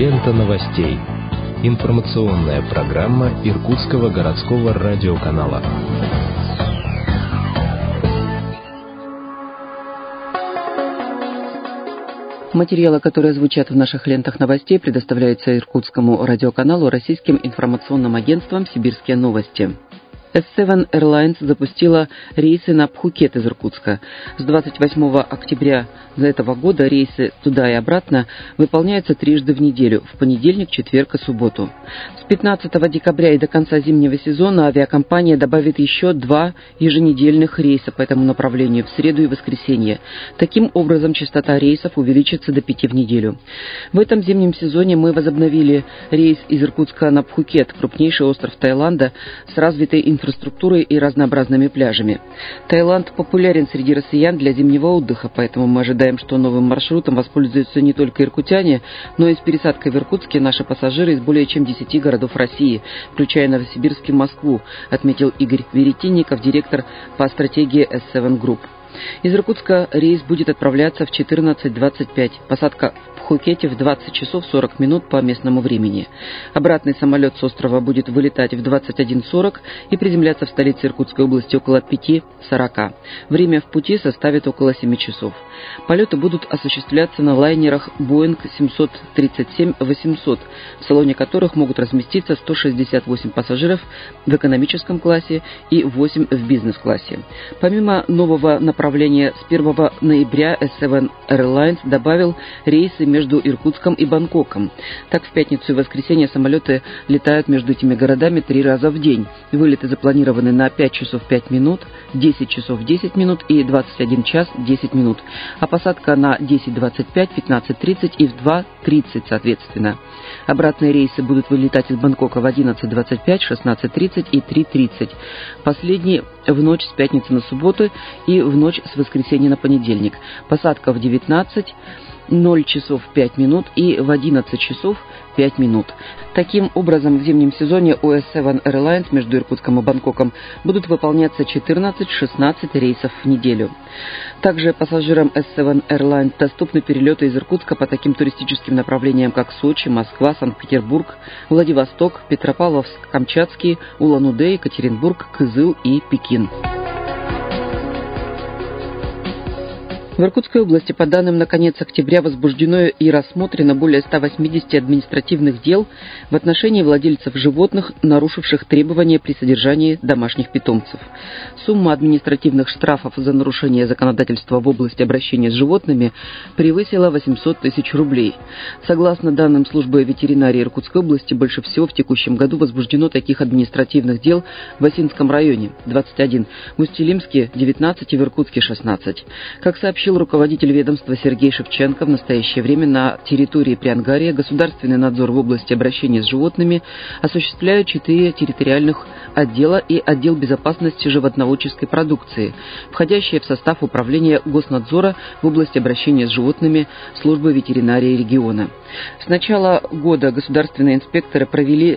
Лента новостей. Информационная программа Иркутского городского радиоканала. Материалы, которые звучат в наших лентах новостей, предоставляются Иркутскому радиоканалу российским информационным агентством «Сибирские новости». S7 Airlines запустила рейсы на Пхукет из Иркутска. С 28 октября этого года рейсы туда и обратно выполняются трижды в неделю – в понедельник, четверг и субботу. С 15 декабря и до конца зимнего сезона авиакомпания добавит еще 2 еженедельных рейса по этому направлению в среду и воскресенье. Таким образом, частота рейсов увеличится до 5 в неделю. В этом зимнем сезоне мы возобновили рейс из Иркутска на Пхукет, крупнейший остров Таиланда с развитой инфраструктурой и разнообразными пляжами. Таиланд популярен среди россиян для зимнего отдыха, поэтому мы ожидаем, что новым маршрутом воспользуются не только иркутяне, но и с пересадкой в Иркутске наши пассажиры из более чем 10 городов России, включая Новосибирск и Москву, отметил Игорь Веретенников, директор по стратегии S7 Group. Из Иркутска рейс будет отправляться в 14:25. Посадка в Пхукете в 20 часов 40 минут по местному времени. Обратный самолет с острова будет вылетать в 21:40 и приземляться в столице Иркутской области около 5:40. Время в пути составит около 7 часов. Полеты будут осуществляться на лайнерах Boeing 737-800, в салоне которых могут разместиться 168 пассажиров в экономическом классе и 8 в бизнес-классе. Помимо нового направления, с 1 ноября S7 Airlines добавил рейсы между Иркутском и Бангкоком. Так, в пятницу и воскресенье самолеты летают между этими городами 3 раза в день. Вылеты запланированы на 5 часов 5 минут, 10 часов 10 минут и 21 час 10 минут. А посадка на 10:25, 15:30 и в 2:30 соответственно. Обратные рейсы будут вылетать из Бангкока в 11:25, 16:30 и 3:30. Последний в ночь с пятницы на субботу и в ночь с воскресенья на понедельник. Посадка в 19, 0 часов 5 минут и в 11 часов 5 минут. Таким образом, в зимнем сезоне у S7 Airlines между Иркутском и Бангкоком будут выполняться 14-16 рейсов в неделю. Также пассажирам S7 Airlines доступны перелеты из Иркутска по таким туристическим направлениям, как Сочи, Москва, Санкт-Петербург, Владивосток, Петропавловск-Камчатский, Улан-Удэ, Екатеринбург, Кызыл и Пекин. В Иркутской области, по данным на конец октября, возбуждено и рассмотрено более 180 административных дел в отношении владельцев животных, нарушивших требования при содержании домашних питомцев. Сумма административных штрафов за нарушение законодательства в области обращения с животными превысила 800 тысяч рублей. Согласно данным службы ветеринарии Иркутской области, больше всего в текущем году возбуждено таких административных дел в Осинском районе – 21, в Усть-Илимске – 19 и в Иркутске – 16. Как сообщил руководитель ведомства Сергей Шевченко, в настоящее время на территории Приангария государственный надзор в области обращения с животными осуществляют 4 территориальных отдела и отдел безопасности животноводческой продукции, входящие в состав управления госнадзора в области обращения с животными службы ветеринарии региона. С начала года государственные инспекторы провели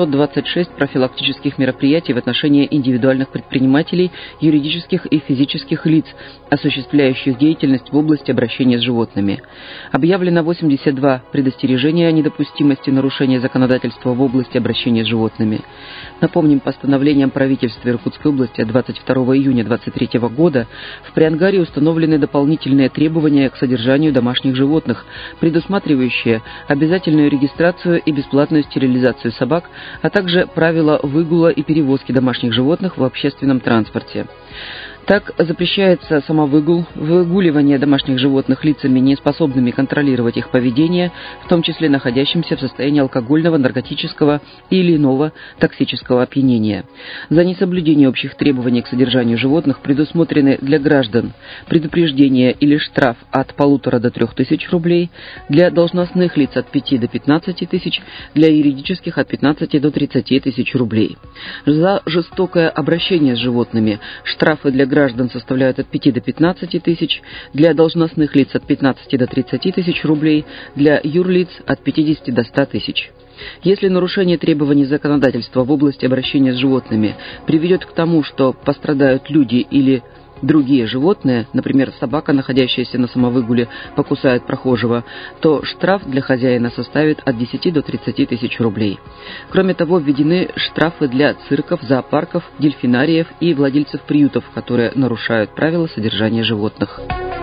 626 профилактических мероприятий в отношении индивидуальных предпринимателей, юридических и физических лиц, осуществляющих деятельность в области обращения с животными. Объявлено 82 предостережения о недопустимости нарушения законодательства в области обращения с животными. Напомним, постановлением правительства Иркутской области от 22 июня 2023 года в Приангарии установлены дополнительные требования к содержанию домашних животных, предусматривающие обязательную регистрацию и бесплатную стерилизацию собак, а также правила выгула и перевозки домашних животных в общественном транспорте. Так, запрещается самовыгул, выгуливание домашних животных лицами, неспособными контролировать их поведение, в том числе находящимся в состоянии алкогольного, наркотического или иного токсического опьянения. За несоблюдение общих требований к содержанию животных предусмотрены для граждан предупреждение или штраф от 1,5 до 3 тысяч рублей, для должностных лиц от 5 до 15 тысяч, для юридических от 15 до 30 тысяч рублей. За жестокое обращение с животными штрафы для граждан составляют от 5 до 15 тысяч, для должностных лиц от 15 до 30 тысяч рублей, для юрлиц от 50 до 100 тысяч. Если нарушение требований законодательства в области обращения с животными приведет к тому, что пострадают люди или другие животные, например, собака, находящаяся на самовыгуле, покусает прохожего, то штраф для хозяина составит от 10 до 30 тысяч рублей. Кроме того, введены штрафы для цирков, зоопарков, дельфинариев и владельцев приютов, которые нарушают правила содержания животных.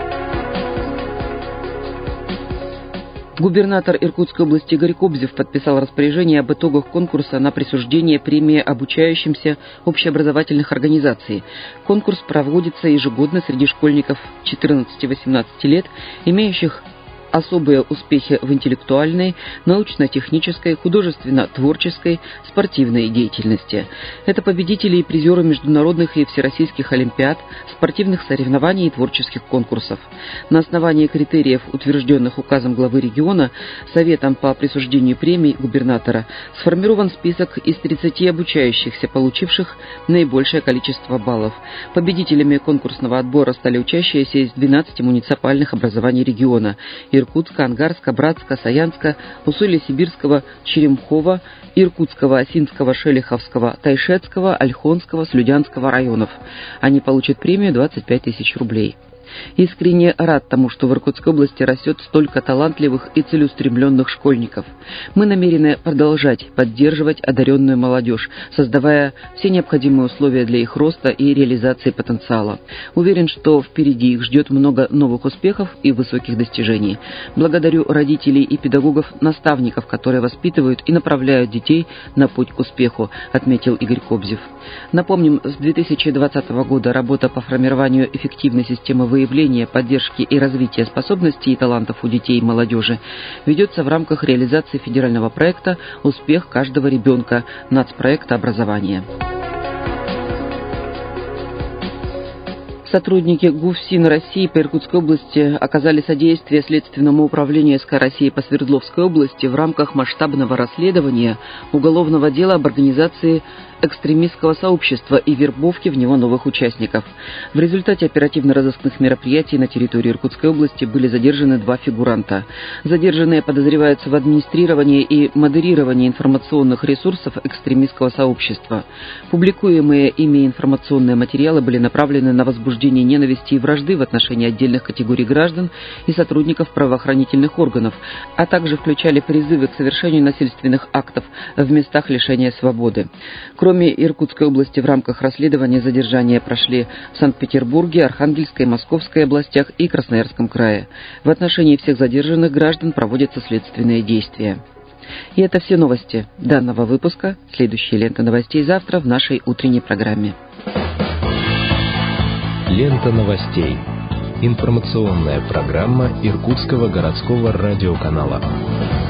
Губернатор Иркутской области Игорь Кобзев подписал распоряжение об итогах конкурса на присуждение премии обучающимся общеобразовательных организаций. Конкурс проводится ежегодно среди школьников 14-18 лет, имеющих особые успехи в интеллектуальной, научно-технической, художественно-творческой, спортивной деятельности. Это победители и призеры международных и всероссийских олимпиад, спортивных соревнований и творческих конкурсов. На основании критериев, утвержденных указом главы региона, Советом по присуждению премий губернатора, сформирован список из 30 обучающихся, получивших наибольшее количество баллов. Победителями конкурсного отбора стали учащиеся из 12 муниципальных образований региона – Иркутска, Ангарска, Братска, Саянска, Усолья-Сибирского, Черемхова, Иркутского, Осинского, Шелиховского, Тайшетского, Ольхонского, Слюдянского районов. Они получат премию 25 тысяч рублей. Искренне рад тому, что в Иркутской области растет столько талантливых и целеустремленных школьников. Мы намерены продолжать поддерживать одаренную молодежь, создавая все необходимые условия для их роста и реализации потенциала. Уверен, что впереди их ждет много новых успехов и высоких достижений. Благодарю родителей и педагогов-наставников, которые воспитывают и направляют детей на путь к успеху, отметил Игорь Кобзев. Напомним, с 2020 года работа по формированию эффективной системы выявления, поддержки и развития способностей и талантов у детей и молодежи ведется в рамках реализации федерального проекта «Успех каждого ребенка» нацпроекта образования. Сотрудники ГУФСИН России по Иркутской области оказали содействие Следственному управлению СК России по Свердловской области в рамках масштабного расследования уголовного дела об организации экстремистского сообщества и вербовки в него новых участников. В результате оперативно-розыскных мероприятий на территории Иркутской области были задержаны 2 фигуранта. Задержанные подозреваются в администрировании и модерировании информационных ресурсов экстремистского сообщества. Публикуемые ими информационные материалы были направлены на возбуждение ненависти и вражды в отношении отдельных категорий граждан и сотрудников правоохранительных органов, а также включали призывы к совершению насильственных актов в местах лишения свободы. Кроме Иркутской области, в рамках расследования задержания прошли в Санкт-Петербурге, Архангельской, Московской областях и Красноярском крае. В отношении всех задержанных граждан проводятся следственные действия. И это все новости данного выпуска. Следующая лента новостей завтра в нашей утренней программе. Лента новостей. Информационная программа Иркутского городского радиоканала.